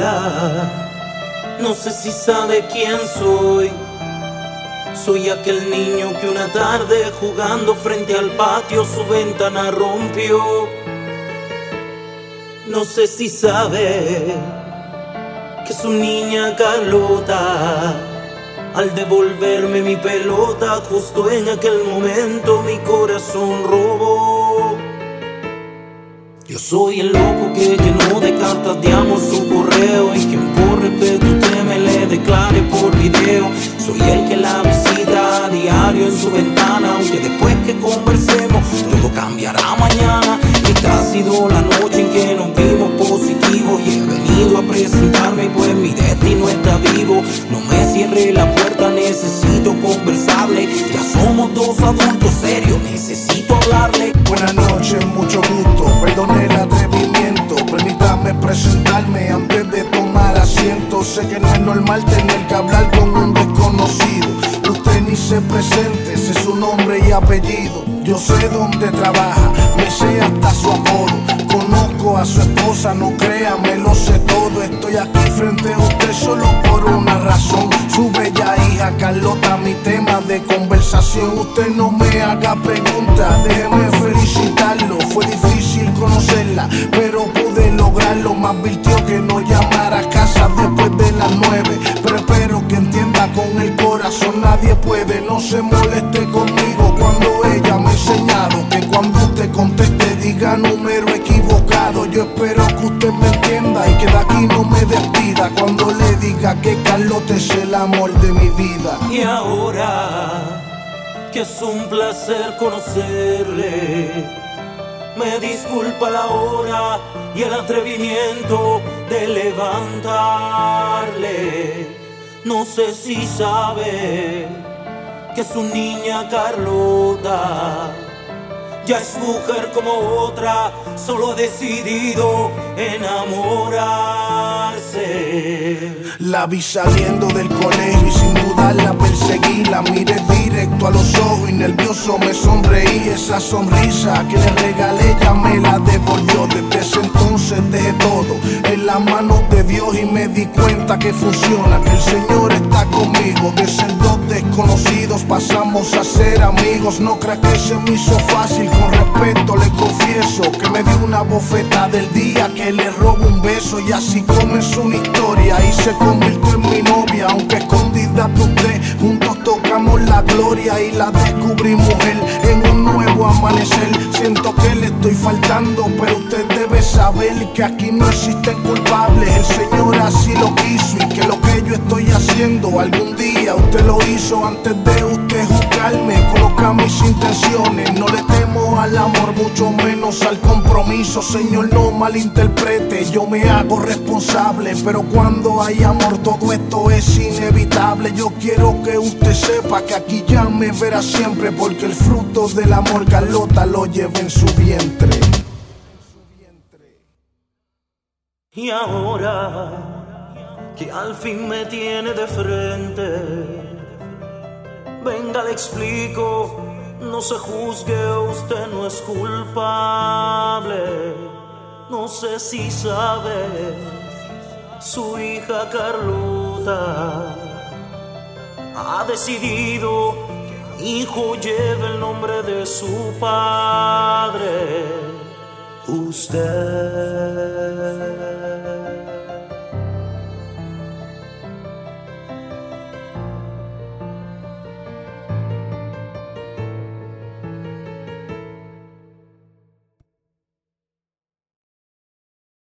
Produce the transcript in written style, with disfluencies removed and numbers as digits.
Hola, no sé si sabe quién soy. Soy aquel niño que una tarde jugando frente al patio su ventana rompió. No sé si sabe que su niña Carlota, al devolverme mi pelota, justo en aquel momento mi corazón robó. Yo soy el loco que llenó de cartas de amor su correo y quien por respeto usted me le declare por video. Soy el que la visita a diario en su ventana, aunque después que conversemos todo cambiará mañana. Esta ha sido la noche en que nos vimos positivos y he venido a presentarme pues mi destino está vivo. No me cierre la puerta, necesito conversarle. Ya somos dos adultos serios, necesito hablarle. Buenas noches, mucho gusto, perdone el atrevimiento. Permítame presentarme antes de tomar asiento. Sé que no es normal tener que hablar con un desconocido. Usted ni se presente, sé su nombre y apellido. Yo sé dónde trabaja, me sé hasta su apodo. Conozco a su esposa, no crea, me lo sé todo. Estoy aquí frente a usted solo por una razón. Su bella hija Carlota, mi tema de conversación. Usted no me haga preguntas, déjeme felicitarlo. Fue difícil conocerla, pero pude lograrlo. Me advirtió que no llamara a casa después de las 9. Pero espero que entienda con el corazón, nadie puede. No se moleste conmigo cuando ella me ha enseñado que cuando usted conteste diga número equivocado. Yo espero que usted me entienda y que de aquí no me despida cuando le diga que Carlota es el amor de mi vida. Y ahora que es un placer conocerle, me disculpa la hora y el atrevimiento de levantarle. No sé si sabe que su niña Carlota ya es mujer como otra, solo ha decidido enamorarse. La vi saliendo del colegio y sin dudar la perseguí. La miré directo a los ojos y nervioso me sonreí. Esa sonrisa que le regalé ya me la devolvió. Desde ese entonces dejé todo en las manos de Dios y me di cuenta que funciona, que el Señor está conmigo. De ser dos desconocidos pasamos a ser amigos. No creas que se me hizo fácil, con respeto le confieso que me dio una bofeta del día que le robo un beso. Y así comenzó una historia y se convirtió en mi novia. Aunque escondida de usted, juntos tocamos la gloria y la descubrí mujer en un nuevo amanecer. Siento que le estoy faltando, pero usted debe saber que aquí no existen culpables. El Señor así lo quiso y que lo que yo estoy haciendo algún día usted lo hizo antes de usted juzgarme. Conozca mis intenciones, no le temo al amor, mucho menos al compromiso. Señor, no malinterprete, yo me hago responsable, pero cuando hay amor todo esto es inevitable. Yo quiero que usted sepa que aquí ya me verá siempre, porque el fruto del amor Carlota lo lleva en su vientre. Y ahora que al fin me tiene de frente, venga, le explico, no se juzgue, usted no es culpable. No sé si sabe, su hija Carlota ha decidido que mi hijo lleve el nombre de su padre. Usted